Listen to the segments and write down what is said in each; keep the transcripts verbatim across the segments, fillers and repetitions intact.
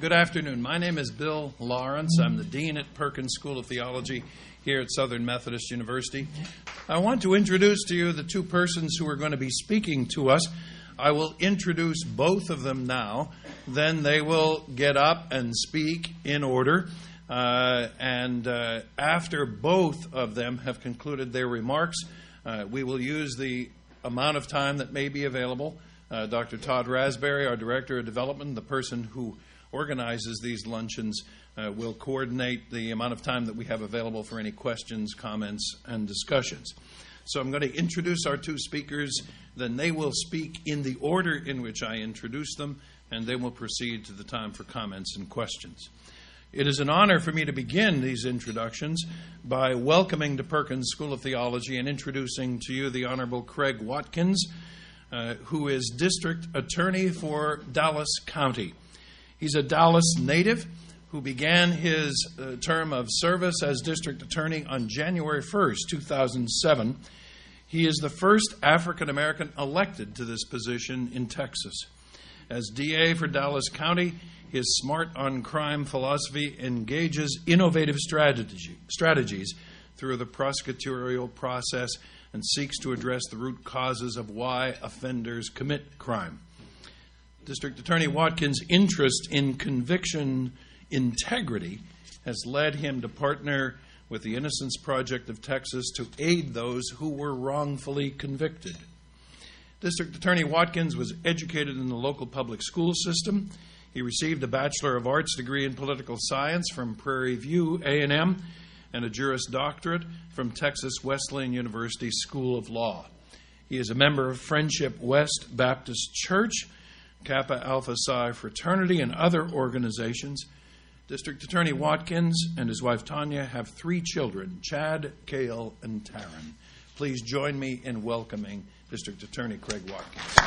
Good afternoon. My name is Bill Lawrence. I'm the Dean at Perkins School of Theology here at Southern Methodist University. I want to introduce to you the two persons who are going to be speaking to us. I will introduce both of them now. Then they will get up and speak in order. Uh, and uh, after both of them have concluded their remarks, uh, we will use the amount of time that may be available. Uh, Doctor Todd Raspberry, our Director of Development, the person who organizes these luncheons, uh, will coordinate the amount of time that we have available for any questions, comments, and discussions. So I'm going to introduce our two speakers, then they will speak in the order in which I introduce them, and then we'll proceed to the time for comments and questions. It is an honor for me to begin these introductions by welcoming to Perkins School of Theology and introducing to you the Honorable Craig Watkins, uh, who is District Attorney for Dallas County. He's a Dallas native who began his uh, term of service as District Attorney on January first, two thousand seven. He is the first African American elected to this position in Texas. As D A for Dallas County, his smart on crime philosophy engages innovative strategy, strategies through the prosecutorial process and seeks to address the root causes of why offenders commit crime. District Attorney Watkins' interest in conviction integrity has led him to partner with the Innocence Project of Texas to aid those who were wrongfully convicted. District Attorney Watkins was educated in the local public school system. He received a Bachelor of Arts degree in Political Science from Prairie View A and M and a Juris Doctorate from Texas Wesleyan University School of Law. He is a member of Friendship West Baptist Church, Kappa Alpha Psi Fraternity, and other organizations. District Attorney Watkins and his wife Tanya have three children, Chad, Cale, and Taryn. Please join me in welcoming District Attorney Craig Watkins.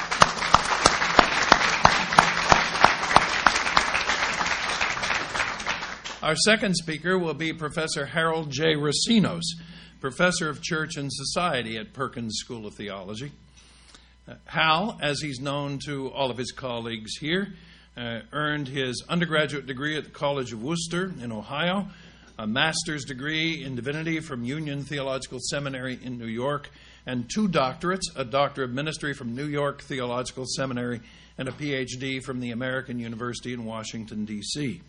Our second speaker will be Professor Harold J. Racinos, Professor of Church and Society at Perkins School of Theology. Uh, Hal, as he's known to all of his colleagues here, uh, earned his undergraduate degree at the College of Worcester in Ohio, a master's degree in divinity from Union Theological Seminary in New York, and two doctorates, a Doctor of Ministry from New York Theological Seminary and a P H D from the American University in Washington, D C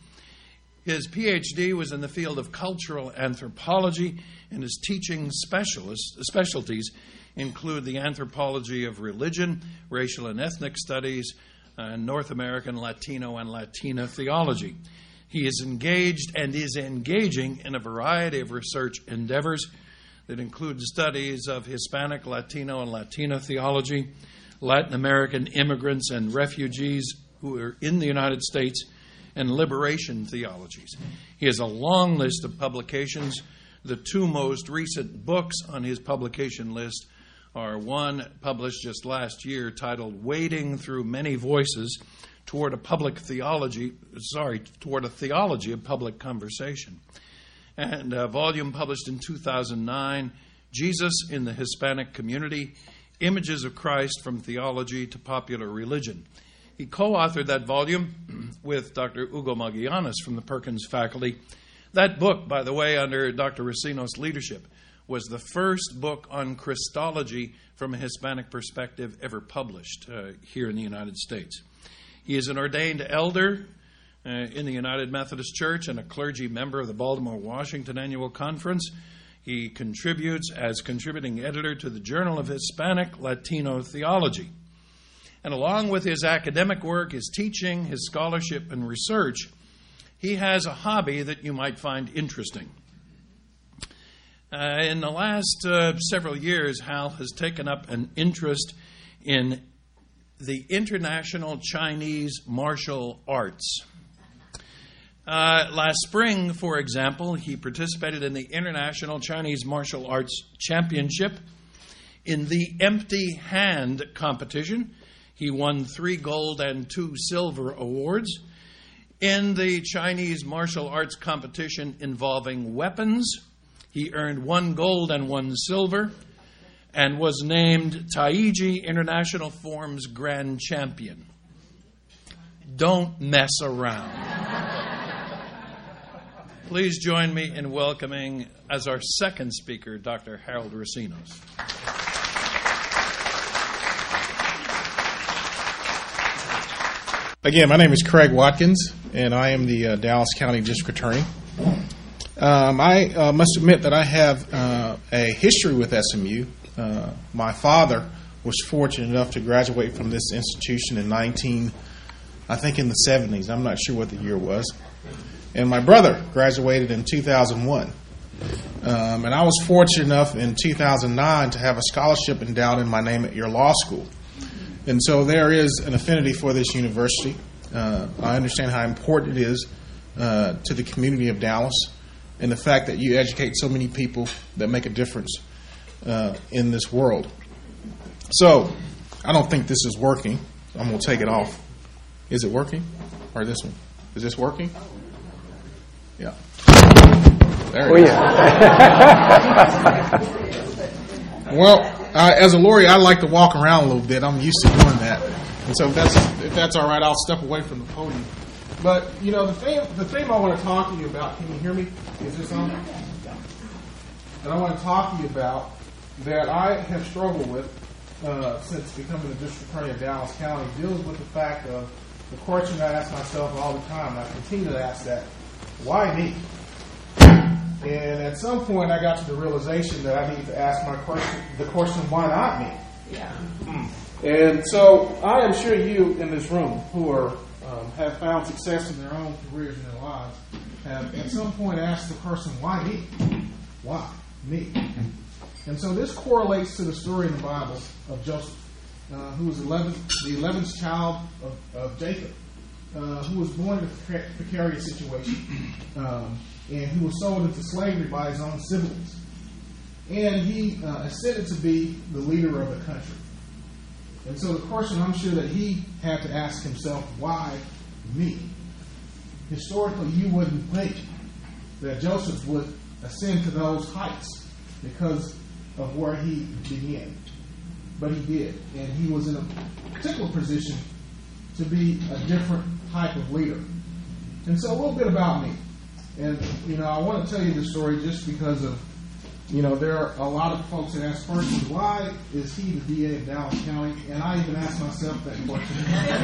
His P H D was in the field of cultural anthropology, and his teaching specialists, specialties include the anthropology of religion, racial and ethnic studies, uh, North American, Latino, and Latina theology. He is engaged and is engaging in a variety of research endeavors that include studies of Hispanic, Latino, and Latina theology, Latin American immigrants and refugees who are in the United States, and liberation theologies. He has a long list of publications. The two most recent books on his publication list are one published just last year titled Wading Through Many Voices Toward a Public Theology, sorry, Toward a Theology of Public Conversation, and a volume published in two thousand nine, Jesus in the Hispanic Community, Images of Christ from Theology to Popular Religion. He co-authored that volume with Doctor Hugo Magallanes from the Perkins faculty. That book, by the way, under Doctor Racinos' leadership, was the first book on Christology from a Hispanic perspective ever published uh, here in the United States. He is an ordained elder uh, in the United Methodist Church and a clergy member of the Baltimore Washington Annual Conference. He contributes as contributing editor to the Journal of Hispanic Latino Theology. And along with his academic work, his teaching, his scholarship, and research, he has a hobby that you might find interesting. Uh, in the last uh, several years, Hal has taken up an interest in the international Chinese martial arts. Uh, last spring, for example, he participated in the International Chinese Martial Arts Championship. In the empty hand competition, he won three gold and two silver awards. In the Chinese martial arts competition involving weapons, he earned one gold and one silver and was named Taiji International Forms Grand Champion. Don't mess around. Please join me in welcoming, as our second speaker, Doctor Harold Racines. Again, my name is Craig Watkins, and I am the uh, Dallas County District Attorney. Um, I uh, must admit that I have uh, a history with S M U. Uh, my father was fortunate enough to graduate from this institution in nineteen, I think in the seventies. I'm not sure what the year was. And my brother graduated in two thousand one. Um, and I was fortunate enough in two thousand nine to have a scholarship endowed in my name at your law school. And so there is an affinity for this university. Uh, I understand how important it is uh, to the community of Dallas, and the fact that you educate so many people that make a difference uh, in this world. So, I don't think this is working. I'm going to take it off. Is it working? Or this one? Is this working? Yeah. There it is. Well, uh, as a lawyer, I like to walk around a little bit. I'm used to doing that. And so if that's, if that's all right, I'll step away from the podium. But, you know, the thing, the thing I want to talk to you about, can you hear me? Is this on? And I want to talk to you about that I have struggled with uh, since becoming the District Attorney of Dallas County, deals with the fact of the question I ask myself all the time, and I continue to ask that, why me? And at some point I got to the realization that I need to ask my question, the question, why not me? Yeah. And so I am sure you in this room who are um, have found success in their own careers and their lives have at some point asked the person, why me? Why me? And so this correlates to the story in the Bible of Joseph, uh, who was eleventh, the eleventh child of, of Jacob, uh, who was born in a precarious situation, um, and who was sold into slavery by his own siblings. And he uh, ascended to be the leader of the country. And so the question I'm sure that he had to ask himself, why me? Historically, you wouldn't think that Joseph would ascend to those heights because of where he began. But he did. And he was in a particular position to be a different type of leader. And so a little bit about me. And, you know, I want to tell you this story just because of, you know, there are a lot of folks that ask questions, why is he the D A of Dallas County? And I even ask myself that question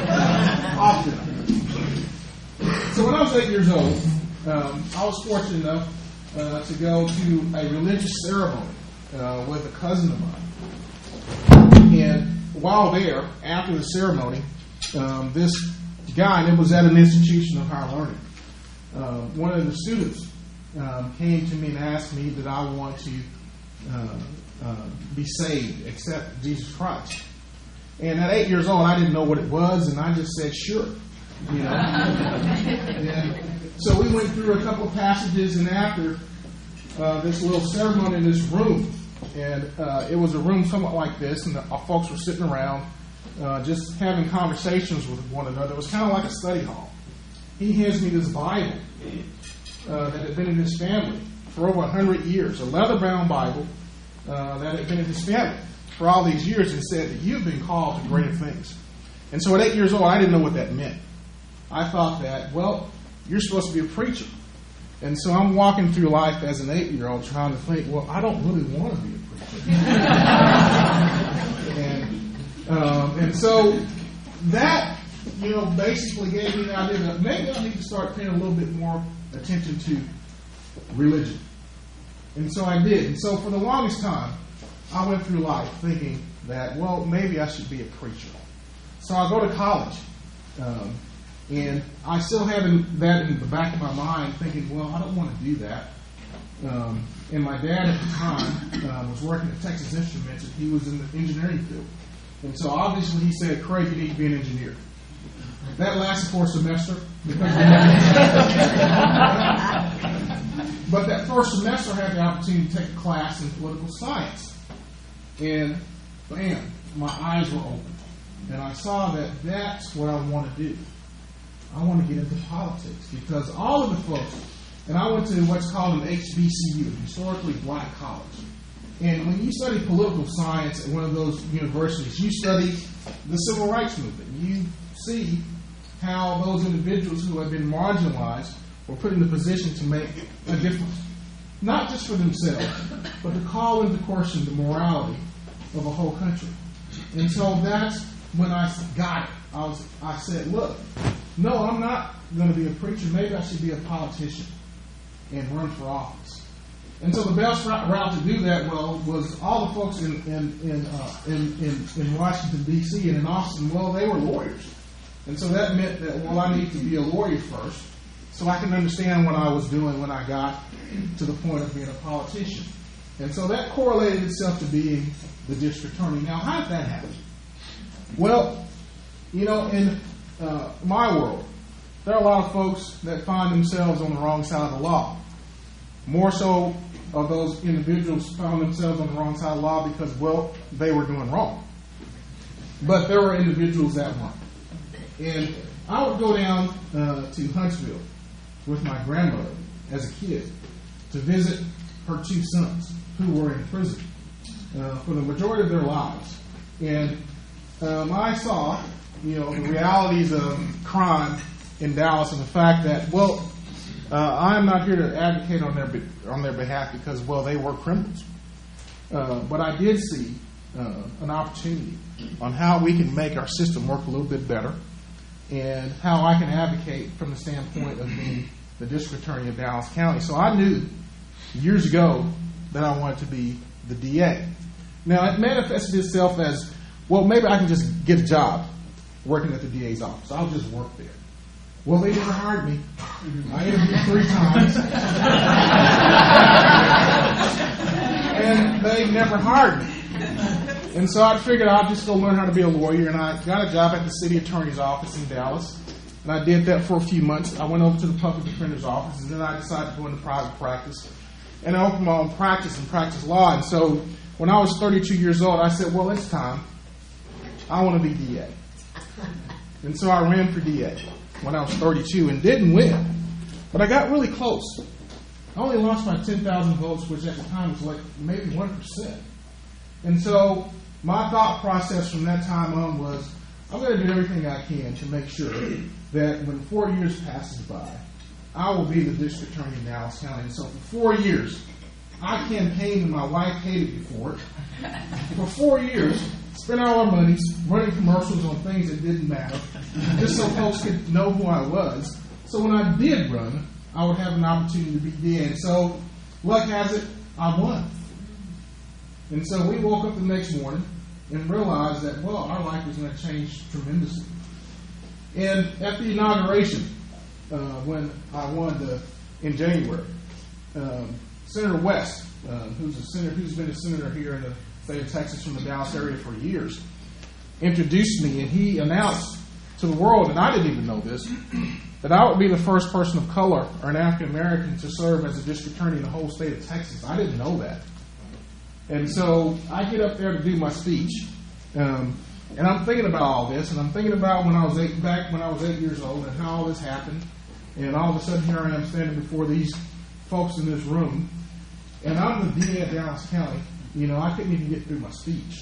often. So when I was eight years old, um, I was fortunate enough uh, to go to a religious ceremony uh, with a cousin of mine. And while there, after the ceremony, um, this guy, and it was at an institution of higher learning, uh, one of the students um, came to me and asked me that I want to uh, uh, be saved, accept Jesus Christ. And at eight years old, I didn't know what it was, and I just said, sure. You know. And so we went through a couple of passages, and after uh, this little ceremony in this room, and uh, it was a room somewhat like this, and the uh, folks were sitting around uh, just having conversations with one another. It was kind of like a study hall. He hands me this Bible uh, that had been in his family for over one hundred years, a leather-bound Bible uh, that had been in his family for all these years, and said that you've been called to greater things. And so at eight years old, I didn't know what that meant. I thought that, well, you're supposed to be a preacher. And so I'm walking through life as an eight-year-old trying to think, well, I don't really want to be a preacher. and, um, and so that, you know, basically gave me the idea that maybe I need to start paying a little bit more attention to religion. And so I did. And so for the longest time, I went through life thinking that, well, maybe I should be a preacher. So I go to college. Um, And I still had that in the back of my mind, thinking, well, I don't want to do that. Um, and my dad at the time uh, was working at Texas Instruments, and he was in the engineering field. And so obviously he said, Craig, you need to be an engineer. That lasted for a semester. Because but that first semester I had the opportunity to take a class in political science. And bam, my eyes were opened. And I saw that that's what I want to do. I want to get into politics because all of the folks, and I went to what's called an H B C U, historically black college. And when you study political science at one of those universities, you study the civil rights movement. You see how those individuals who have been marginalized were put in the position to make a difference, not just for themselves, but to call into question the morality of a whole country. And so that's when I got it. I was, I said, look, no, I'm not going to be a preacher. Maybe I should be a politician and run for office. And so the best route to do that, well, was all the folks in in in, uh, in, in in Washington, D C and in Austin, well, they were lawyers. And so that meant that, well, I need to be a lawyer first so I can understand what I was doing when I got to the point of being a politician. And so that correlated itself to being the district attorney. Now, how did that happen? Well, you know, in uh, my world, there are a lot of folks that find themselves on the wrong side of the law. More so of those individuals found themselves on the wrong side of the law because, well, they were doing wrong. But there were individuals that weren't. And I would go down uh, to Huntsville with my grandmother as a kid to visit her two sons who were in prison uh, for the majority of their lives. And um, I saw, you know, the realities of crime in Dallas and the fact that, well, uh, I'm not here to advocate on their be- on their behalf because, well, they were criminals. Uh, but I did see uh, an opportunity on how we can make our system work a little bit better and how I can advocate from the standpoint of being the district attorney of Dallas County. So I knew years ago that I wanted to be the D A. Now, it manifested itself as, well, maybe I can just get a job working at the D A's office. I'll just work there. Well, they never hired me. I interviewed three times. And they never hired me. And so I figured I'd just go learn how to be a lawyer, and I got a job at the city attorney's office in Dallas. And I did that for a few months. I went over to the public defender's office, and then I decided to go into private practice. And I opened my own practice and practice law. And so when I was thirty-two years old, I said, well, it's time. I want to be D A. And so I ran for D A when I was thirty-two and didn't win. But I got really close. I only lost by ten thousand votes, which at the time was like maybe one percent. And so my thought process from that time on was, I'm going to do everything I can to make sure that when four years passes by, I will be the district attorney in Dallas County. And so for four years, I campaigned and my wife hated me for it. For four years, spent all our money running commercials on things that didn't matter, just so folks could know who I was. So when I did run, I would have an opportunity to be D A. And so, luck has it, I won. And so we woke up the next morning and realized that, well, our life was going to change tremendously. And at the inauguration, uh, when I won the, in January, um, Senator West, uh, who's a senator, who's been a senator here in the state of Texas from the Dallas area for years, introduced me, and he announced to the world, and I didn't even know this, that I would be the first person of color or an African American to serve as a district attorney in the whole state of Texas. I didn't know that. And so I get up there to do my speech, um, and I'm thinking about all this, and I'm thinking about when I was eight, back when I was eight years old, and how all this happened, and all of a sudden here I am standing before these folks in this room, and I'm the D A of Dallas County. You know, I couldn't even get through my speech.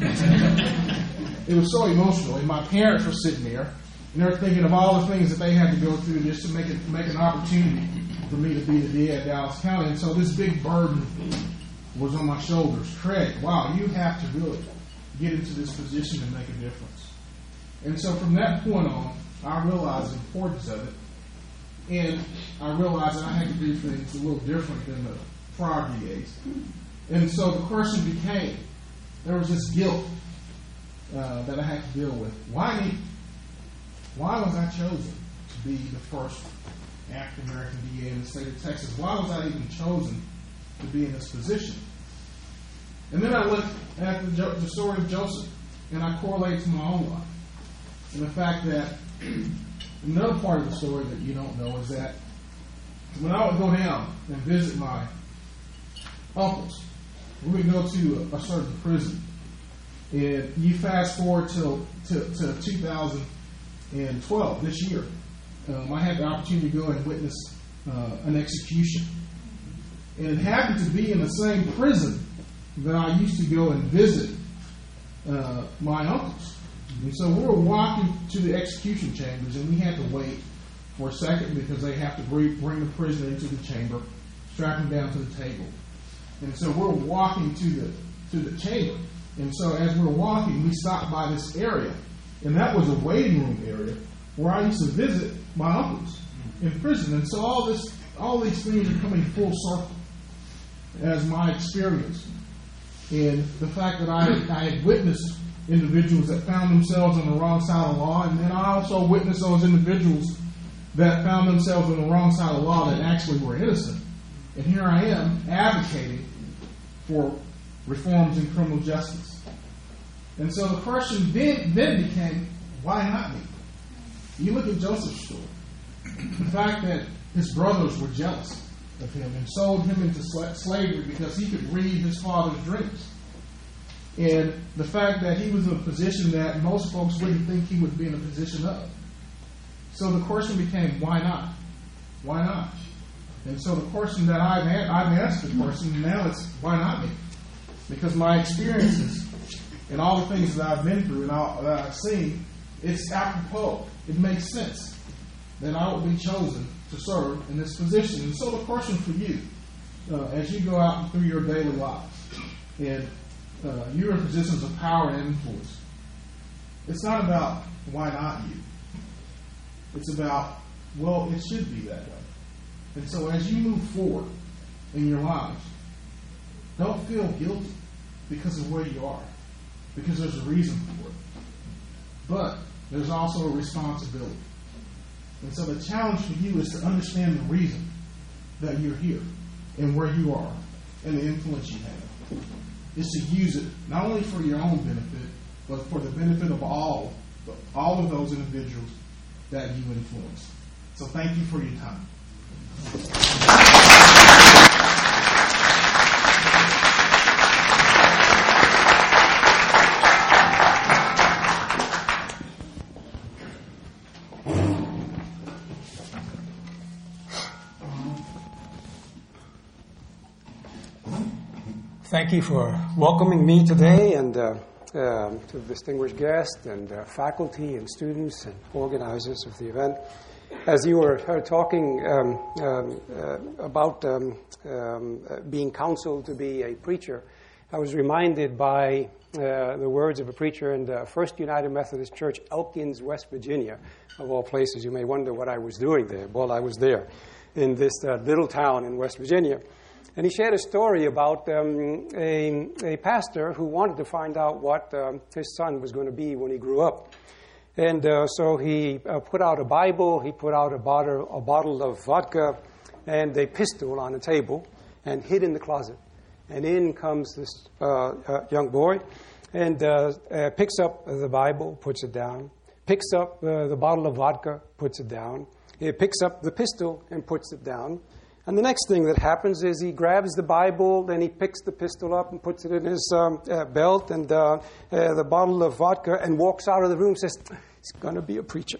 It was so emotional, and my parents were sitting there, and they're thinking of all the things that they had to go through just to make it make an opportunity for me to be the D A of Dallas County. And so this big burden was on my shoulders. Craig, wow, you have to really get into this position and make a difference. And so from that point on, I realized the importance of it, and I realized that I had to do things a little different than the prior D As. And so the question became, there was this guilt uh, that I had to deal with. Why me? Why was I chosen to be the first African American D A in the state of Texas? Why was I even chosen to be in this position? And then I looked at the, the story of Joseph, and I correlated to my own life. And the fact that another part of the story that you don't know is that when I would go down and visit my uncles, we would go to a, a certain prison. And you fast forward till to, to two thousand twelve, this year, um, I had the opportunity to go and witness uh, an execution. And it happened to be in the same prison that I used to go and visit uh, my uncles. And so we were walking to the execution chambers, and we had to wait for a second because they have to bring the prisoner into the chamber, strap him down to the table. And so we're walking to the to the chamber. And so as we're walking, we stop by this area. And that was a waiting room area where I used to visit my uncles in prison. And so all this all these things are coming full circle as my experience. And the fact that I, I had witnessed individuals that found themselves on the wrong side of the law, and then I also witnessed those individuals that found themselves on the wrong side of the law that actually were innocent. And here I am advocating for reforms in criminal justice. And so the question then, then became, why not me? You look at Joseph's story. The fact that his brothers were jealous of him and sold him into sla- slavery because he could read his father's dreams. And the fact that he was in a position that most folks wouldn't think he would be in a position of. So the question became, why not? Why not? And so the question that I've, had, I've asked the question, and now it's, why not me? Because my experiences and all the things that I've been through and all that I've seen, it's apropos. It makes sense that I would be chosen to serve in this position. And so the question for you, uh, as you go out through your daily lives, and uh, you're in positions of power and influence, it's not about why not you. It's about, well, it should be that way. And so as you move forward in your lives, don't feel guilty because of where you are, because there's a reason for it. But there's also a responsibility. And so the challenge for you is to understand the reason that you're here and where you are and the influence you have. Is to use it not only for your own benefit, but for the benefit of all, all of those individuals that you influence. So thank you for your time. Thank you for welcoming me today, and uh, um, to the distinguished guests and uh, faculty and students and organizers of the event. As you were uh, talking um, um, uh, about um, um, uh, being counseled to be a preacher, I was reminded by uh, the words of a preacher in the First United Methodist Church, Elkins, West Virginia, of all places. You may wonder what I was doing there. Well, I was there in this uh, little town in West Virginia. And he shared a story about um, a, a pastor who wanted to find out what um, his son was going to be when he grew up. And uh, so he uh, put out a Bible, he put out a bottle, a bottle of vodka, and a pistol on the table, and hid in the closet. And in comes this uh, uh, young boy, and uh, uh, picks up the Bible, puts it down, picks up uh, the bottle of vodka, puts it down, he picks up the pistol and puts it down. And the next thing that happens is he grabs the Bible, then he picks the pistol up and puts it in his um, uh, belt and uh, uh, the bottle of vodka, and walks out of the room and says, he's going to be a preacher.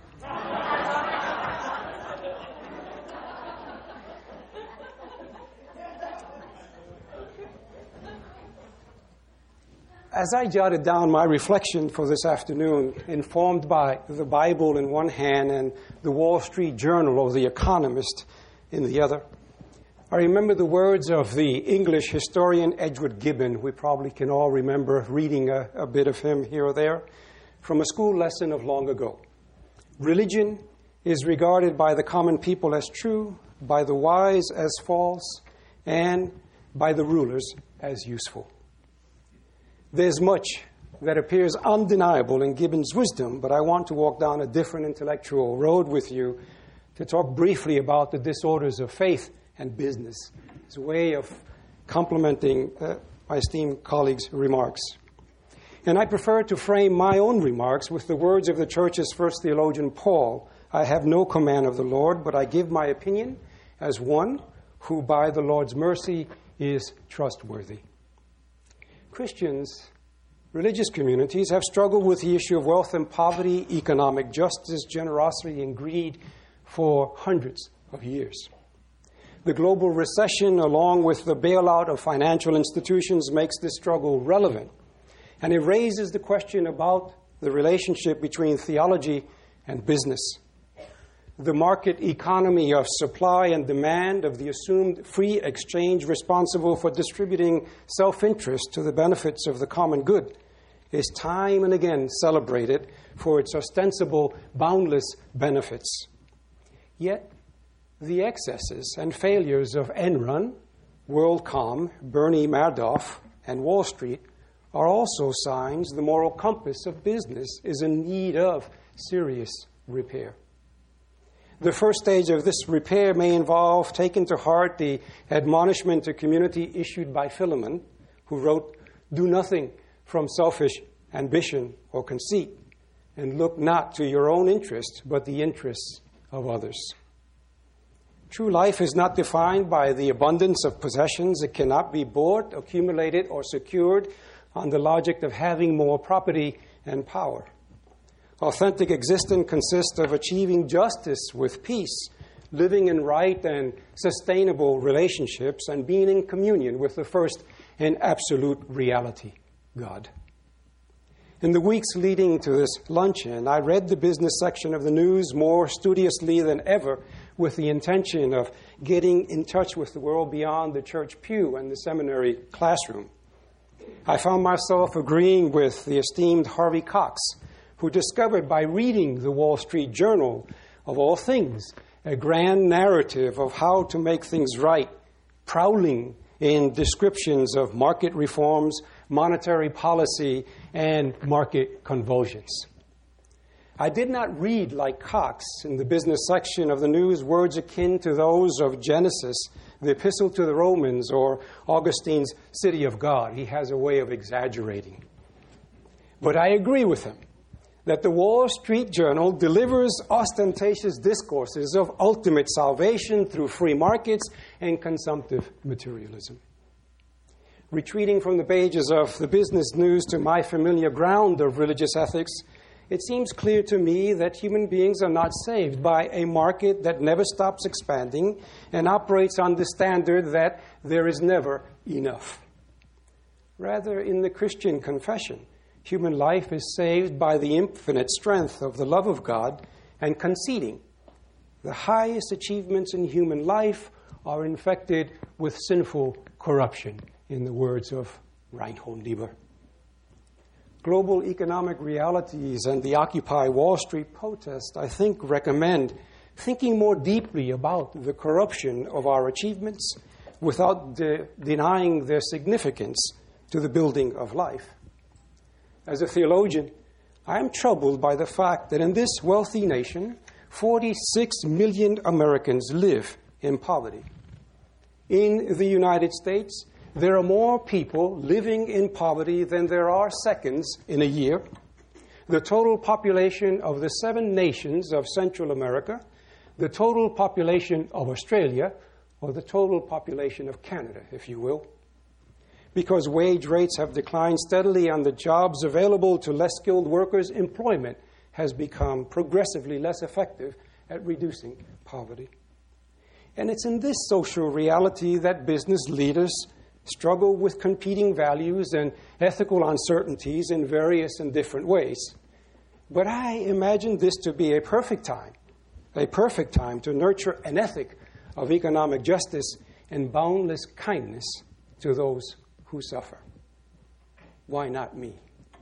As I jotted down my reflection for this afternoon, informed by the Bible in one hand and the Wall Street Journal or The Economist in the other, I remember the words of the English historian Edward Gibbon. We probably can all remember reading a, a bit of him here or there from a school lesson of long ago. Religion is regarded by the common people as true, by the wise as false, and by the rulers as useful. There's much that appears undeniable in Gibbon's wisdom, but I want to walk down a different intellectual road with you to talk briefly about the disorders of faith and business as a way of complementing uh, my esteemed colleagues' remarks. And I prefer to frame my own remarks with the words of the church's first theologian, Paul. I have no command of the Lord, but I give my opinion as one who by the Lord's mercy is trustworthy. Christians, religious communities, have struggled with the issue of wealth and poverty, economic justice, generosity, and greed for hundreds of years. The global recession, along with the bailout of financial institutions, makes this struggle relevant. And it raises the question about the relationship between theology and business. the market economy of supply and demand, of the assumed free exchange responsible for distributing self-interest to the benefits of the common good, is time and again celebrated for its ostensible, boundless benefits. Yet, the excesses and failures of Enron, WorldCom, Bernie Madoff, and Wall Street are also signs the moral compass of business is in need of serious repair. The first stage of this repair may involve taking to heart the admonishment to community issued by Philemon, who wrote, "Do nothing from selfish ambition or conceit, and look not to your own interest, but the interests of others." True life is not defined by the abundance of possessions. It cannot be bought, accumulated, or secured on the logic of having more property and power. Authentic existence consists of achieving justice with peace, living in right and sustainable relationships, and being in communion with the first and absolute reality, God. In the weeks leading to this luncheon, I read the business section of the news more studiously than ever, with the intention of getting in touch with the world beyond the church pew and the seminary classroom. I found myself agreeing with the esteemed Harvey Cox, who discovered by reading the Wall Street Journal, of all things, a grand narrative of how to make things right, prowling in descriptions of market reforms, monetary policy, and market convulsions. I did not read, like Cox, in the business section of the news, words akin to those of Genesis, the Epistle to the Romans, or Augustine's City of God. He has a way of exaggerating. But I agree with him that the Wall Street Journal delivers ostentatious discourses of ultimate salvation through free markets and consumptive materialism. Retreating from the pages of the business news to my familiar ground of religious ethics, it seems clear to me that human beings are not saved by a market that never stops expanding and operates on the standard that there is never enough. Rather, in the Christian confession, human life is saved by the infinite strength of the love of God and conceding the highest achievements in human life are infected with sinful corruption, in the words of Reinhold Niebuhr. Global economic realities and the Occupy Wall Street protest, I think, recommend thinking more deeply about the corruption of our achievements without de- denying their significance to the building of life. As a theologian, I am troubled by the fact that in this wealthy nation, forty-six million Americans live in poverty. In the United States, there are more people living in poverty than there are seconds in a year. The total population of the seven nations of Central America, the total population of Australia, or the total population of Canada, if you will. Because wage rates have declined steadily on the jobs available to less skilled workers, employment has become progressively less effective at reducing poverty. And it's in this social reality that business leaders struggle with competing values and ethical uncertainties in various and different ways. But I imagine this to be a perfect time, a perfect time to nurture an ethic of economic justice and boundless kindness to those who suffer. Why not me?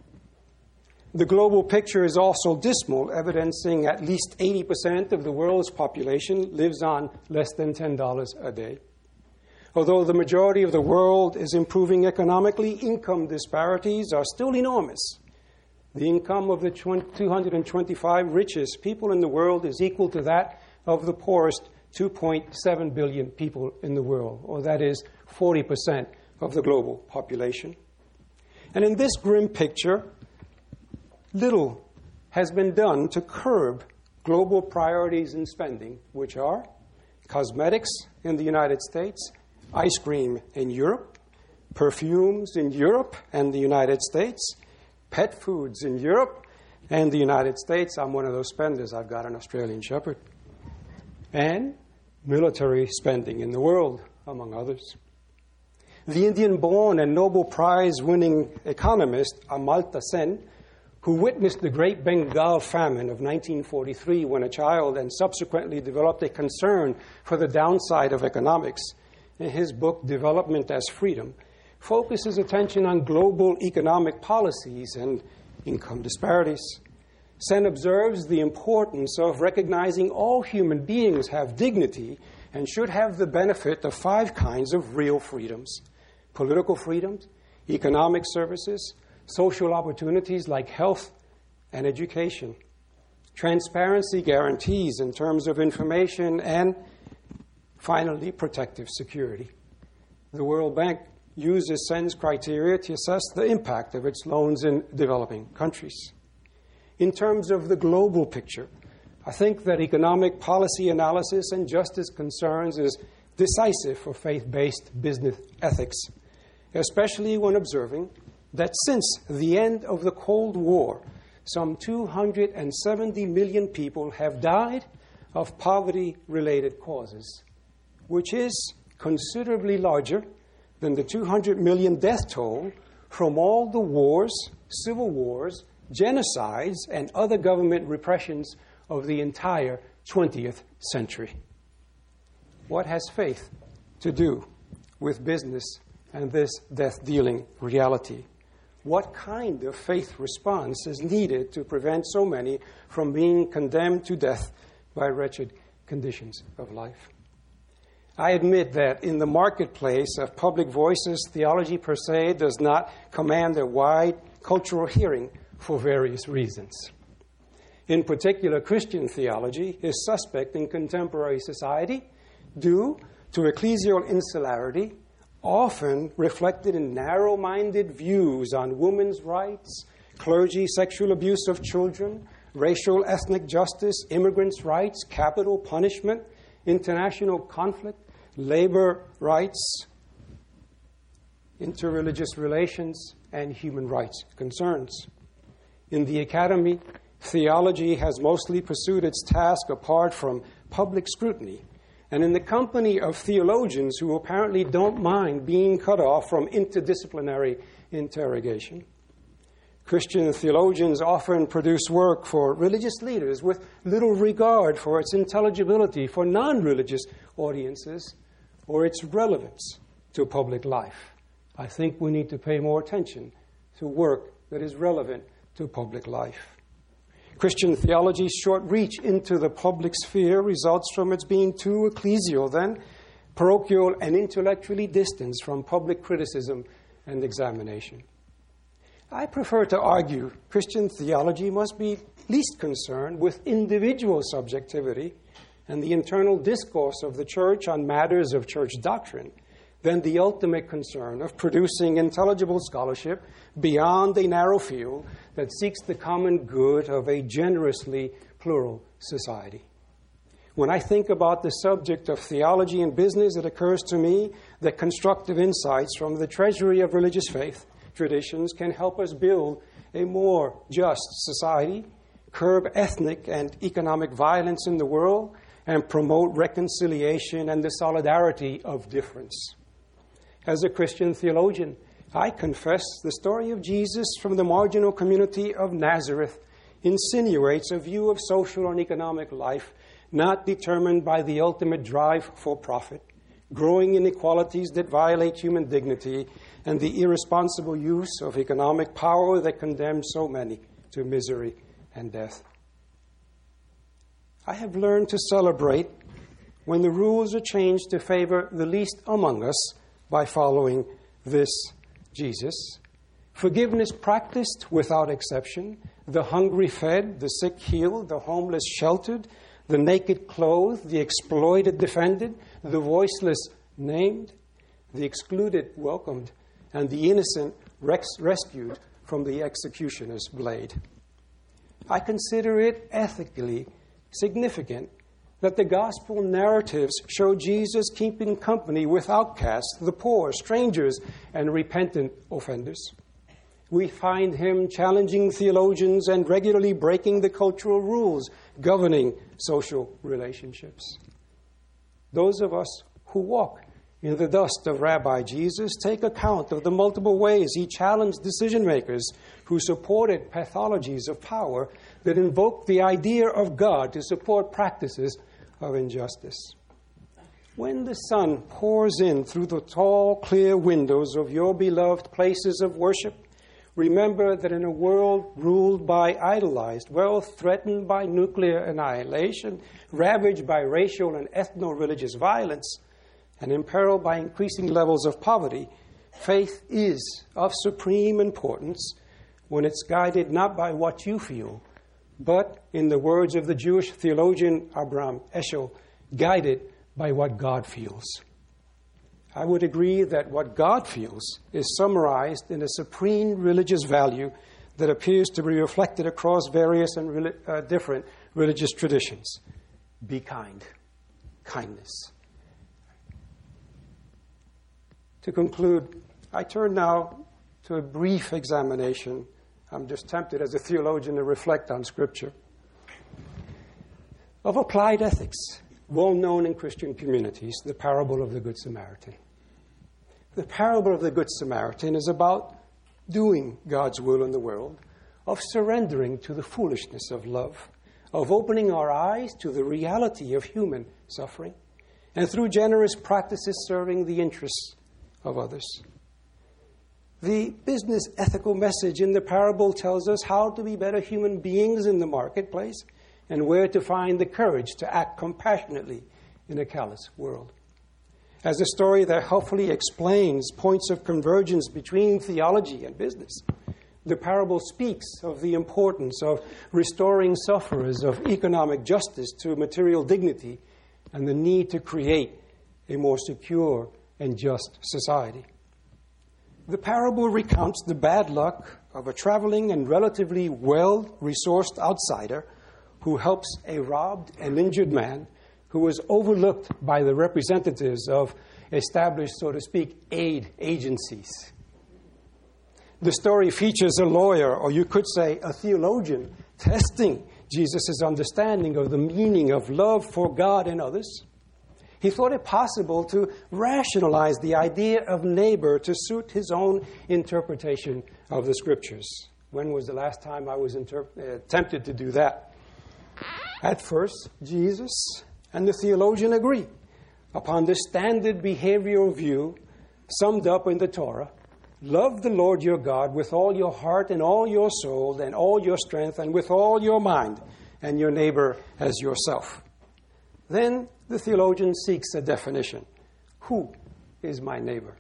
The global picture is also dismal, evidencing at least eighty percent of the world's population lives on less than ten dollars a day. Although the majority of the world is improving economically, income disparities are still enormous. The income of the two hundred twenty-five richest people in the world is equal to that of the poorest two point seven billion people in the world, or that is forty percent of the global population. And in this grim picture, little has been done to curb global priorities in spending, which are cosmetics in the United States, ice cream in Europe, perfumes in Europe and the United States, pet foods in Europe and the United States. I'm one of those spenders. I've got an Australian Shepherd. And military spending in the world, among others. The Indian-born and Nobel Prize-winning economist Amartya Sen, who witnessed the Great Bengal Famine of nineteen forty-three when a child and subsequently developed a concern for the downside of economics, in his book, Development as Freedom, focuses attention on global economic policies and income disparities. Sen observes the importance of recognizing all human beings have dignity and should have the benefit of five kinds of real freedoms: political freedoms, economic services, social opportunities like health and education, transparency guarantees in terms of information, and finally, protective security. The World Bank uses Sen's criteria to assess the impact of its loans in developing countries. In terms of the global picture, I think that economic policy analysis and justice concerns is decisive for faith-based business ethics, especially when observing that since the end of the Cold War, some two hundred seventy million people have died of poverty-related causes, which is considerably larger than the two hundred million death toll from all the wars, civil wars, genocides, and other government repressions of the entire twentieth century. What has faith to do with business and this death-dealing reality? What kind of faith response is needed to prevent so many from being condemned to death by wretched conditions of life? I admit that in the marketplace of public voices, theology per se does not command a wide cultural hearing for various reasons. In particular, Christian theology is suspect in contemporary society due to ecclesial insularity, often reflected in narrow-minded views on women's rights, clergy sexual abuse of children, racial ethnic justice, immigrants' rights, capital punishment, international conflict, labor rights, interreligious relations, and human rights concerns. In the academy, theology has mostly pursued its task apart from public scrutiny, and in the company of theologians who apparently don't mind being cut off from interdisciplinary interrogation. Christian theologians often produce work for religious leaders with little regard for its intelligibility for non-religious audiences or its relevance to public life. I think we need to pay more attention to work that is relevant to public life. Christian theology's short reach into the public sphere results from its being too ecclesial, then parochial, and intellectually distanced from public criticism and examination. I prefer to argue Christian theology must be least concerned with individual subjectivity and the internal discourse of the church on matters of church doctrine than the ultimate concern of producing intelligible scholarship beyond a narrow field that seeks the common good of a generously plural society. When I think about the subject of theology and business, it occurs to me that constructive insights from the treasury of religious faith traditions can help us build a more just society, curb ethnic and economic violence in the world, and promote reconciliation and the solidarity of difference. As a Christian theologian, I confess the story of Jesus from the marginal community of Nazareth insinuates a view of social and economic life not determined by the ultimate drive for profit, growing inequalities that violate human dignity, and the irresponsible use of economic power that condemns so many to misery and death. I have learned to celebrate when the rules are changed to favor the least among us by following this Jesus. Forgiveness practiced without exception, the hungry fed, the sick healed, the homeless sheltered, the naked clothed, the exploited defended, the voiceless named, the excluded welcomed, and the innocent res- rescued from the executioner's blade. I consider it ethically significant that the gospel narratives show Jesus keeping company with outcasts, the poor, strangers, and repentant offenders. We find him challenging theologians and regularly breaking the cultural rules governing social relationships. Those of us who walk In the dust of Rabbi Jesus, take account of the multiple ways he challenged decision makers who supported pathologies of power that invoked the idea of God to support practices of injustice. When the sun pours in through the tall, clear windows of your beloved places of worship, remember that in a world ruled by idolized wealth, threatened by nuclear annihilation, ravaged by racial and ethno-religious violence, and imperiled by increasing levels of poverty, faith is of supreme importance when it's guided not by what you feel, but, in the words of the Jewish theologian Abraham Eshel, guided by what God feels. I would agree that what God feels is summarized in a supreme religious value that appears to be reflected across various and re- uh, different religious traditions. Be kind. Kindness. To conclude, I turn now to a brief examination. I'm just tempted as a theologian to reflect on Scripture. Of applied ethics, well known in Christian communities, the parable of the Good Samaritan. The parable of the Good Samaritan is about doing God's will in the world, of surrendering to the foolishness of love, of opening our eyes to the reality of human suffering, and through generous practices serving the interests of others. The business ethical message in the parable tells us how to be better human beings in the marketplace and where to find the courage to act compassionately in a callous world. As a story that helpfully explains points of convergence between theology and business, the parable speaks of the importance of restoring sufferers, of economic justice to material dignity, and the need to create a more secure and just society. The parable recounts the bad luck of a traveling and relatively well-resourced outsider who helps a robbed and injured man who was overlooked by the representatives of established, so to speak, aid agencies. The story features a lawyer, or you could say a theologian, testing Jesus' understanding of the meaning of love for God and others. He thought it possible to rationalize the idea of neighbor to suit his own interpretation of the Scriptures. When was the last time I was interp- uh, tempted to do that? At first, Jesus and the theologian agree upon the standard behavioral view summed up in the Torah. Love the Lord your God with all your heart and all your soul and all your strength and with all your mind, and your neighbor as yourself. Then the theologian seeks a definition. Who is my neighbor?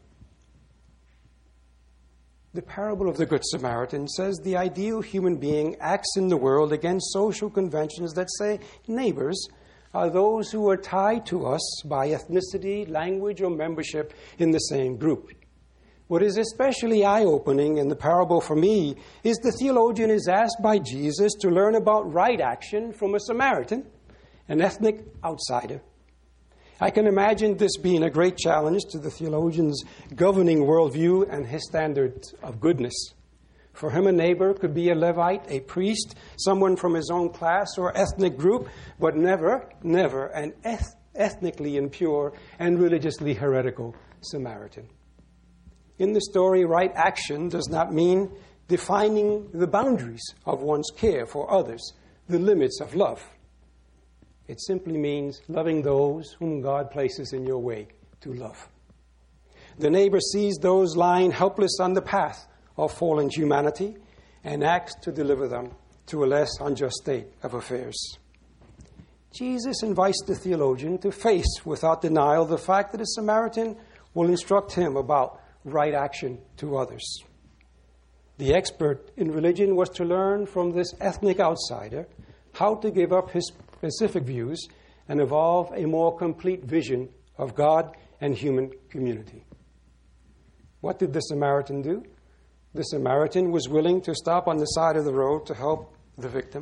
The parable of the Good Samaritan says the ideal human being acts in the world against social conventions that say neighbors are those who are tied to us by ethnicity, language, or membership in the same group. What is especially eye-opening in the parable for me is the theologian is asked by Jesus to learn about right action from a Samaritan, an ethnic outsider. I can imagine this being a great challenge to the theologian's governing worldview and his standards of goodness. For him, a neighbor could be a Levite, a priest, someone from his own class or ethnic group, but never, never an eth- ethnically impure and religiously heretical Samaritan. In the story, right action does not mean defining the boundaries of one's care for others, the limits of love. It simply means loving those whom God places in your way to love. The neighbor sees those lying helpless on the path of fallen humanity and acts to deliver them to a less unjust state of affairs. Jesus invites the theologian to face without denial the fact that a Samaritan will instruct him about right action to others. The expert in religion was to learn from this ethnic outsider how to give up his specific views and evolve a more complete vision of God and human community. What did the Samaritan do? The Samaritan was willing to stop on the side of the road to help the victim.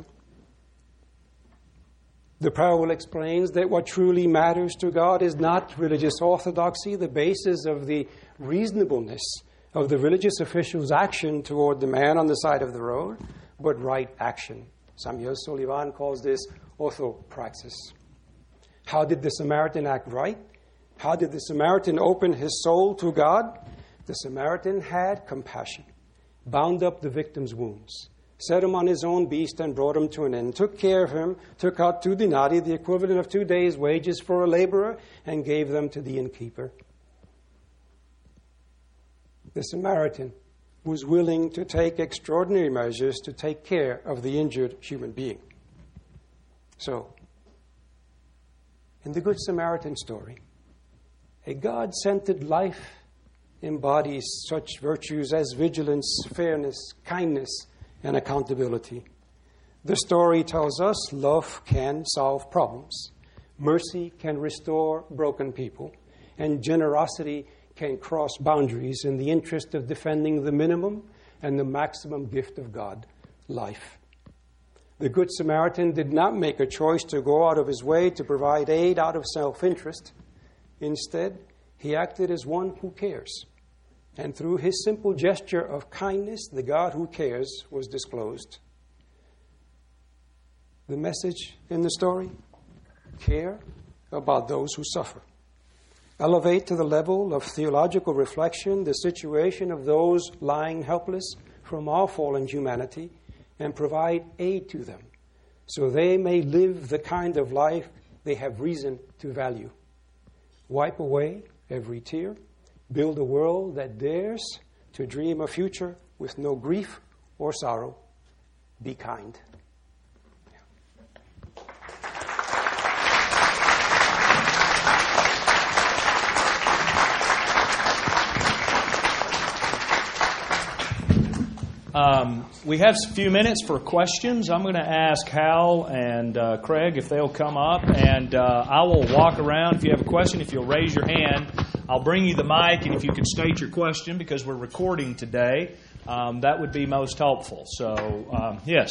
The parable explains that what truly matters to God is not religious orthodoxy, the basis of the reasonableness of the religious official's action toward the man on the side of the road, but right action. Samuel Solivan calls this orthopraxis. How did the Samaritan act right? How did the Samaritan open his soul to God? The Samaritan had compassion, bound up the victim's wounds, set him on his own beast and brought him to an inn, took care of him, took out two denarii, the equivalent of two days' wages for a laborer, and gave them to the innkeeper. The Samaritan was willing to take extraordinary measures to take care of the injured human being. So, in the Good Samaritan story, a God-centered life embodies such virtues as vigilance, fairness, kindness, and accountability. The story tells us love can solve problems, mercy can restore broken people, and generosity can cross boundaries in the interest of defending the minimum and the maximum gift of God, life. The Good Samaritan did not make a choice to go out of his way to provide aid out of self-interest. Instead, he acted as one who cares. And through his simple gesture of kindness, the God who cares was disclosed. The message in the story? Care about those who suffer. Elevate to the level of theological reflection the situation of those lying helpless from our fallen humanity and provide aid to them so they may live the kind of life they have reason to value. Wipe away every tear. Build a world that dares to dream a future with no grief or sorrow. Be kind. Um, we have a few minutes for questions. I'm going to ask Hal and uh, Craig if they'll come up, and uh, I will walk around. If you have a question, if you'll raise your hand, I'll bring you the mic, and if you could state your question, because we're recording today, um, that would be most helpful. So, um, yes.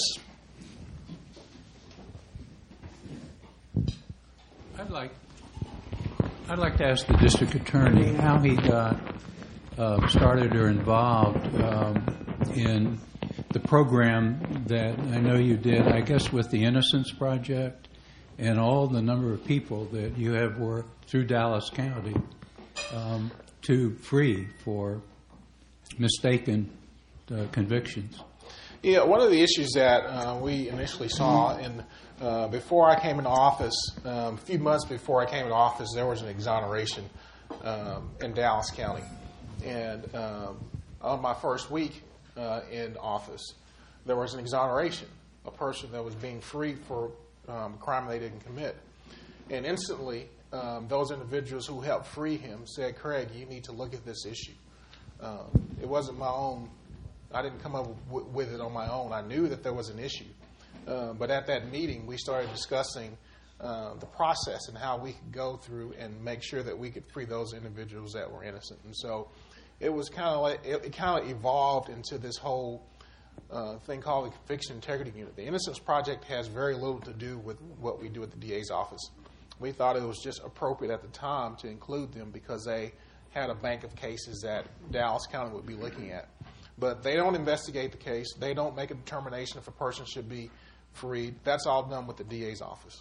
I'd like, I'd like to ask the district attorney how he got uh, started or involved um, in the program that I know you did, I guess, with the Innocence Project and all the number of people that you have worked through Dallas County um, to free for mistaken uh, convictions. Yeah, one of the issues that uh, we initially saw, and uh, before I came into office, um, a few months before I came into office, there was an exoneration um, in Dallas County. And um, on my first week uh, in office, there was an exoneration, a person that was being freed for um, a crime they didn't commit. And instantly, um, those individuals who helped free him said, Craig, you need to look at this issue. Um, it wasn't my own. I didn't come up w- with it on my own. I knew that there was an issue. Uh, but at that meeting, we started discussing uh, the process and how we could go through and make sure that we could free those individuals that were innocent. And so it was kind of like, it, it kind of evolved into this whole uh, thing called the Conviction Integrity Unit. The Innocence Project has very little to do with what we do at the D A's office. We thought it was just appropriate at the time to include them because they had a bank of cases that Dallas County would be looking at. But they don't investigate the case. They don't make a determination if a person should be freed. That's all done with the D A's office.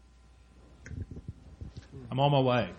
I'm on my way.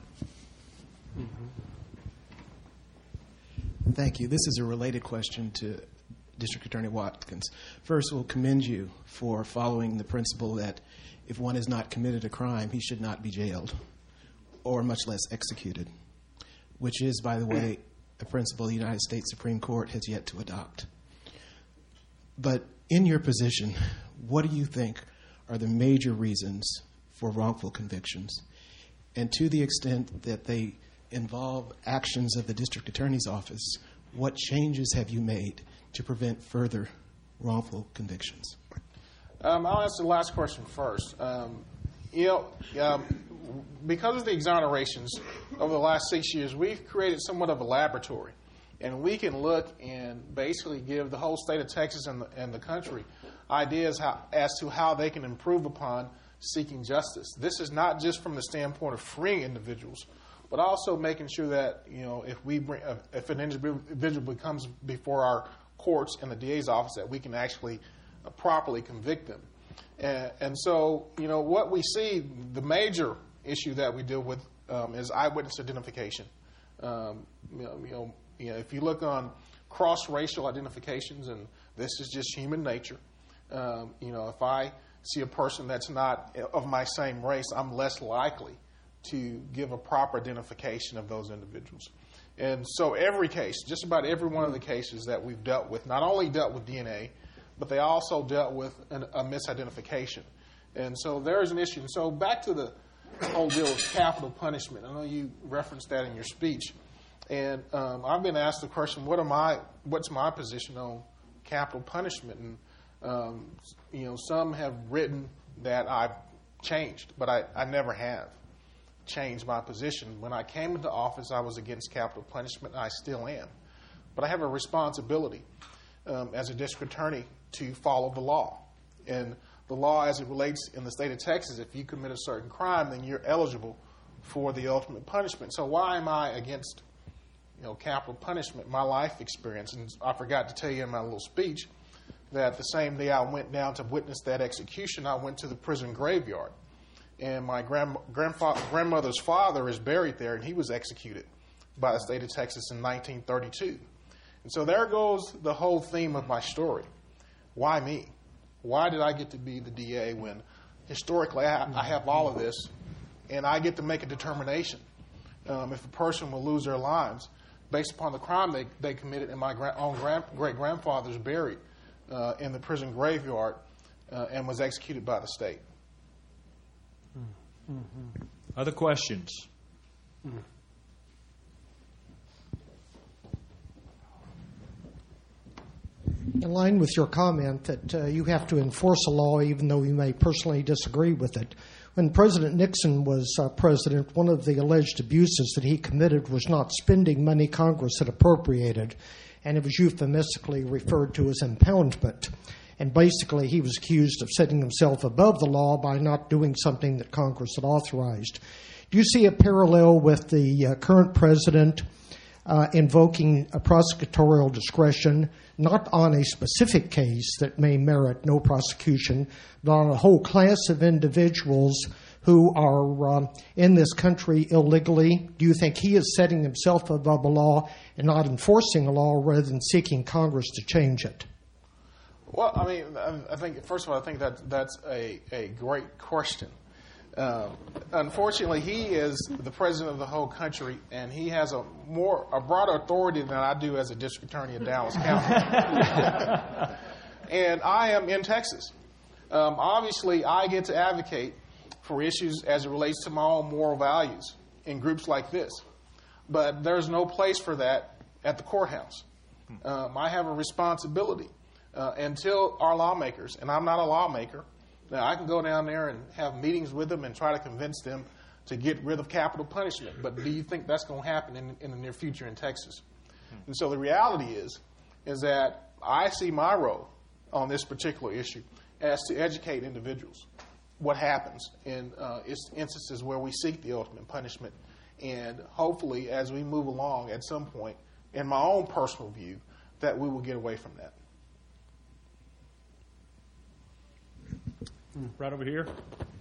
Thank you. This is a related question to District Attorney Watkins. First, we'll commend you for following the principle that if one has not committed a crime, he should not be jailed, or much less executed, which is, by the way, a principle the United States Supreme Court has yet to adopt. But in your position, what do you think are the major reasons for wrongful convictions? And to the extent that they involve actions of the District Attorney's Office, what changes have you made to prevent further wrongful convictions? Um, I'll answer the last question first. Um, you know, um, because of the exonerations over the last six years, we've created somewhat of a laboratory. And we can look and basically give the whole state of Texas and the, and the country ideas how, as to how they can improve upon seeking justice. This is not just from the standpoint of freeing individuals, but also making sure that, you know, if we bring, if an individual comes before our courts and the D A's office, that we can actually uh, properly convict them. And, and so, you know, what we see, the major issue that we deal with um, is eyewitness identification. Um, you know, you know, you know, if you look on cross-racial identifications, and this is just human nature, um, you know, if I see a person that's not of my same race, I'm less likely to give a proper identification of those individuals. And so every case, just about every one of the cases that we've dealt with, not only dealt with D N A, but they also dealt with an, a misidentification. And so there's an issue. And so back to the whole deal with capital punishment. I know you referenced that in your speech. And um, I've been asked the question, what am I, what's my position on capital punishment? And, um, you know, some have written that I've changed, but I, I never have changed my position. When I came into office, I was against capital punishment, and I still am. But I have a responsibility um, as a district attorney to follow the law. And the law as it relates in the state of Texas, if you commit a certain crime, then you're eligible for the ultimate punishment. So why am I against, you know, capital punishment? My life experience, and I forgot to tell you in my little speech that the same day I went down to witness that execution, I went to the prison graveyard. And my grand, grandfa- grandmother's father is buried there, and he was executed by the state of Texas in nineteen thirty-two. And so there goes the whole theme of my story. Why me? Why did I get to be the D A when historically I, I have all of this, and I get to make a determination um, if a person will lose their lives based upon the crime they, they committed, and my gra- own grand, great-grandfather's buried uh, in the prison graveyard uh, and was executed by the state. Mm-hmm. Other questions? Mm. In line with your comment that uh, you have to enforce a law even though you may personally disagree with it, when President Nixon was uh, president, one of the alleged abuses that he committed was not spending money Congress had appropriated, and it was euphemistically referred to as impoundment. And basically, he was accused of setting himself above the law by not doing something that Congress had authorized. Do you see a parallel with the uh, current president uh, invoking a prosecutorial discretion, not on a specific case that may merit no prosecution, but on a whole class of individuals who are uh, in this country illegally? Do you think he is setting himself above the law and not enforcing a law rather than seeking Congress to change it? Well, I mean, I think, first of all, I think that that's a, a great question. Um, unfortunately, he is the president of the whole country, and he has a more a broader authority than I do as a district attorney of Dallas County. And I am in Texas. Um, obviously, I get to advocate for issues as it relates to my own moral values in groups like this. But there's no place for that at the courthouse. Um, I have a responsibility. Uh, until our lawmakers, and I'm not a lawmaker, now I can go down there and have meetings with them and try to convince them to get rid of capital punishment. But do you think that's going to happen in, in the near future in Texas? And so the reality is, is that I see my role on this particular issue as to educate individuals what happens in uh, instances where we seek the ultimate punishment. And hopefully, as we move along at some point, in my own personal view, that we will get away from that. Right over here.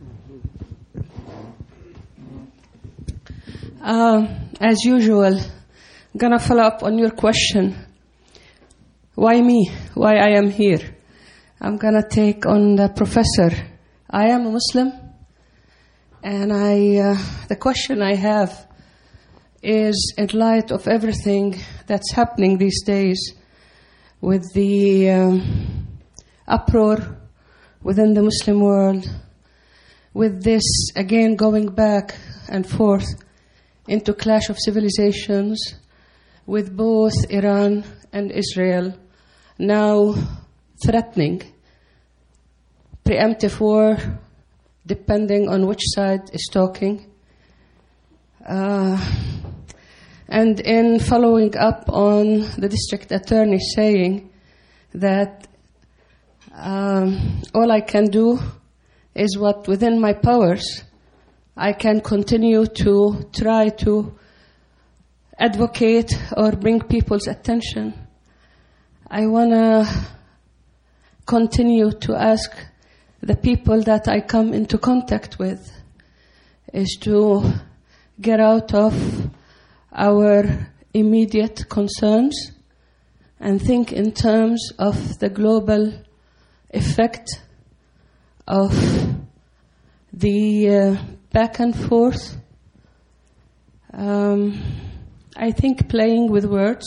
Uh, as usual, I'm going to follow up on your question. Why me? Why I am here? I'm going to take on the professor. I am a Muslim, and I uh, the question I have is, in light of everything that's happening these days with the um, uproar within the Muslim world, with this, again, going back and forth into clash of civilizations, with both Iran and Israel now threatening preemptive war, depending on which side is talking. Uh, and in following up on the district attorney saying that Um, all I can do is what within my powers I can continue to try to advocate or bring people's attention. I want to continue to ask the people that I come into contact with is to get out of our immediate concerns and think in terms of the global effect of the uh, back and forth. Um, I think playing with words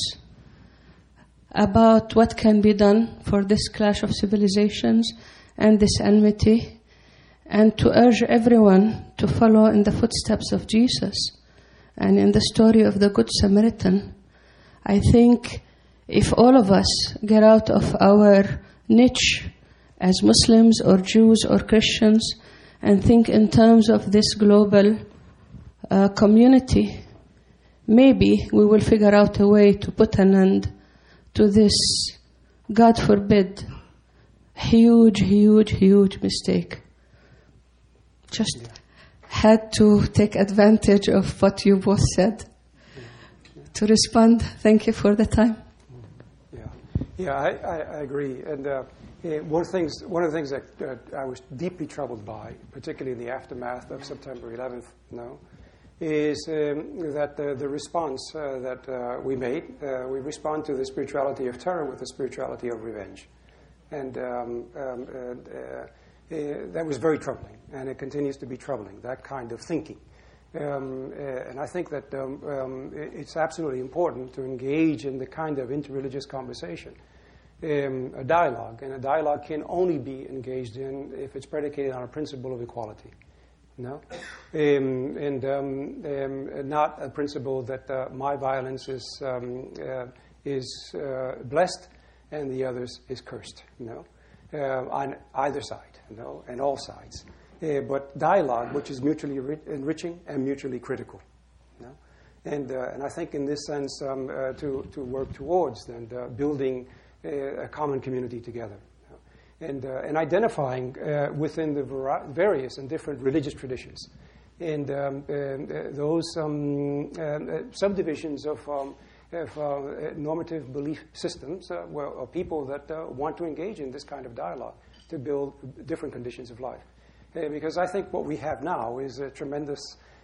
about what can be done for this clash of civilizations and this enmity, and to urge everyone to follow in the footsteps of Jesus and in the story of the Good Samaritan. I think if all of us get out of our niche as Muslims or Jews or Christians and think in terms of this global uh, community, maybe we will figure out a way to put an end to this, God forbid, huge, huge, huge mistake. Just yeah. had to take advantage of what you both said to respond. Thank you for the time. Yeah, yeah, I, I, I agree. And uh, yeah, one things, one of the things that uh, I was deeply troubled by, particularly in the aftermath of September eleventh, you know, is um, that uh, the response uh, that uh, we made, uh, we respond to the spirituality of terror with the spirituality of revenge. And um, um, uh, uh, that was very troubling, and it continues to be troubling, that kind of thinking. Um, uh, and I think that um, um, it's absolutely important to engage in the kind of interreligious conversation, um, a dialogue. And a dialogue can only be engaged in if it's predicated on a principle of equality. No, um, and um, um, not a principle that uh, my violence is um, uh, is uh, blessed and the others is cursed. You know, uh, on either side, you know, and all sides. Uh, but dialogue, which is mutually enriching and mutually critical. You know? And uh, and I think in this sense, um, uh, to to work towards and uh, building uh, a common community together. And, uh, and identifying uh, within the vari- various and different religious traditions, and um, uh, uh, those um, uh, uh, subdivisions of, um, of uh, normative belief systems, uh, where, or people that uh, want to engage in this kind of dialogue to build different conditions of life. Uh, because I think what we have now is a tremendous,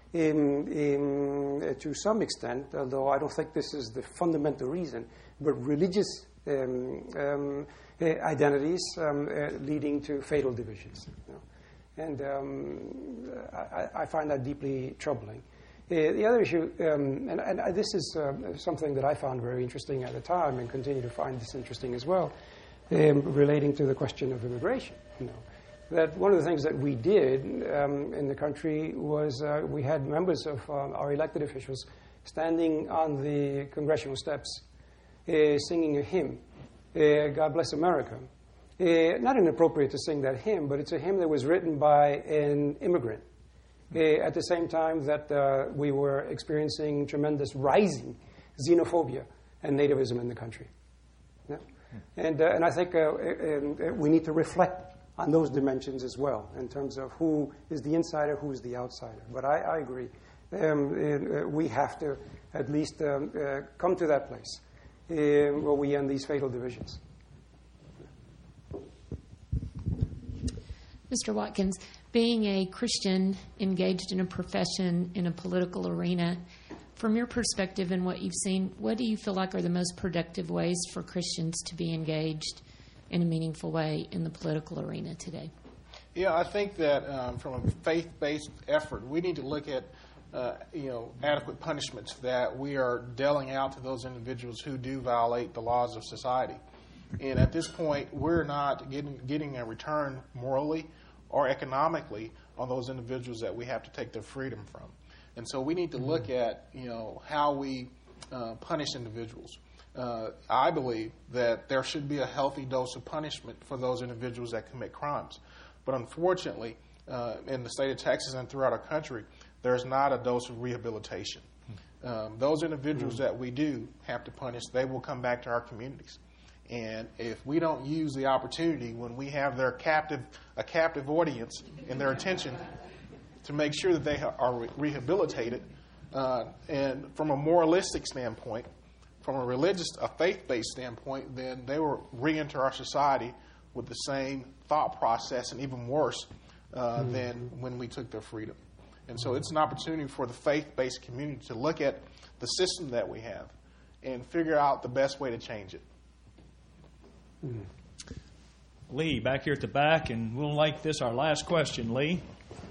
in, in, uh, to some extent, although I don't think this is the fundamental reason, but religious um, um, Uh, identities um, uh, leading to fatal divisions. You know? And um, I, I find that deeply troubling. Uh, the other issue, um, and, and this is uh, something that I found very interesting at the time and continue to find this interesting as well, um, relating to the question of immigration. You know? That one of the things that we did um, in the country was uh, we had members of um, our elected officials standing on the congressional steps uh, singing a hymn. Uh, God Bless America. Uh, not inappropriate to sing that hymn, but it's a hymn that was written by an immigrant uh, at the same time that uh, we were experiencing tremendous rising xenophobia and nativism in the country. Yeah? And, uh, and I think uh, uh, we need to reflect on those dimensions as well in terms of who is the insider, who is the outsider. But I, I agree. Um, uh, we have to at least um, uh, come to that place. Uh, where we end these fatal divisions. Mister Watkins, being a Christian engaged in a profession in a political arena, from your perspective and what you've seen, what do you feel like are the most productive ways for Christians to be engaged in a meaningful way in the political arena today? Yeah, I think that um, from a faith-based effort, we need to look at Uh, you know, adequate punishments that we are dealing out to those individuals who do violate the laws of society. And at this point, we're not getting getting a return morally or economically on those individuals that we have to take their freedom from. And so we need to look at, you know, how we uh, punish individuals. Uh, I believe that there should be a healthy dose of punishment for those individuals that commit crimes. But unfortunately, uh, in the state of Texas and throughout our country, there's not a dose of rehabilitation. Um, those individuals that we do have to punish, they will come back to our communities. And if we don't use the opportunity when we have their captive, a captive audience and their attention to make sure that they are re- rehabilitated, uh, and from a moralistic standpoint, from a religious, a faith-based standpoint, then they will re-enter our society with the same thought process and even worse uh, mm-hmm. than when we took their freedom. And so it's an opportunity for the faith-based community to look at the system that we have and figure out the best way to change it. Mm. Lee, back here at the back, and we'll make this our last question. Lee?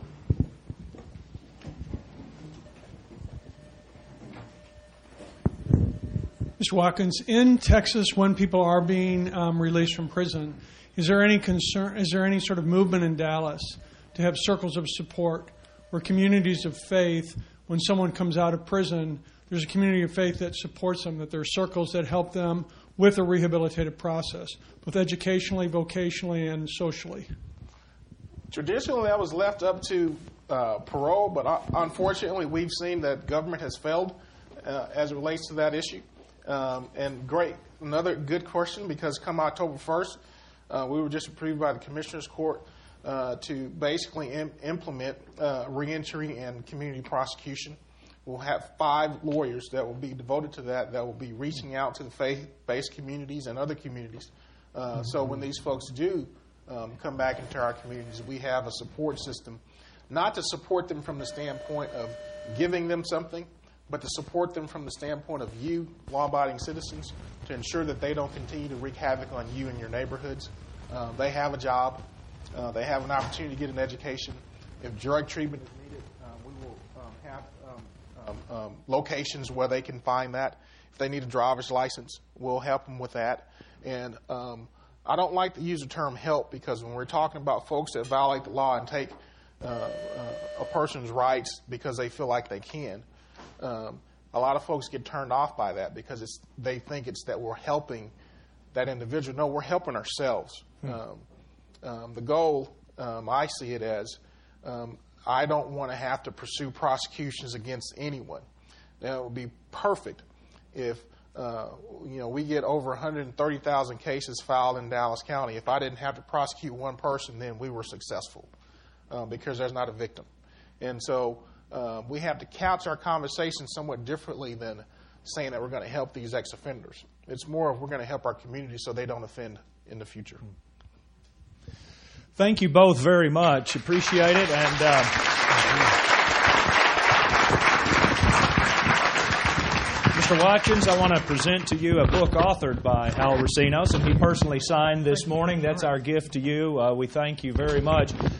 Mister Watkins, in Texas, when people are being um, released from prison, is there any concern? Is there any sort of movement in Dallas to have circles of support or communities of faith? When someone comes out of prison, there's a community of faith that supports them. That there are circles that help them with a rehabilitative process, both educationally, vocationally, and socially. Traditionally, that was left up to uh, parole, but uh, unfortunately, we've seen that government has failed uh, as it relates to that issue. Um, and great, another good question, because come October first, uh, we were just approved by the Commissioner's Court uh, to basically im- implement uh, reentry and community prosecution. We'll have five lawyers that will be devoted to that, that will be reaching out to the faith-based communities and other communities. Uh, so when these folks do um, come back into our communities, we have a support system, not to support them from the standpoint of giving them something, but to support them from the standpoint of you, law-abiding citizens, to ensure that they don't continue to wreak havoc on you and your neighborhoods. Uh, they have a job. Uh, they have an opportunity to get an education. If drug treatment is needed, uh, we will um, have um, um, um, locations where they can find that. If they need a driver's license, we'll help them with that. And um, I don't like to use the term help, because when we're talking about folks that violate the law and take uh, uh, a person's rights because they feel like they can, Um, a lot of folks get turned off by that because it's, they think it's that we're helping that individual. No, we're helping ourselves. Hmm. Um, um, the goal, um, I see it as, um, I don't want to have to pursue prosecutions against anyone. Now, it would be perfect if uh, you know we get over one hundred thirty thousand cases filed in Dallas County. If I didn't have to prosecute one person, then we were successful uh, because there's not a victim. And so Uh, we have to couch our conversation somewhat differently than saying that we're going to help these ex-offenders. It's more of we're going to help our community so they don't offend in the future. Thank you both very much. Appreciate it. And uh, Mister Watkins, I want to present to you a book authored by Hal Racinos, and he personally signed this morning. That's our gift to you. Uh, we thank you very much.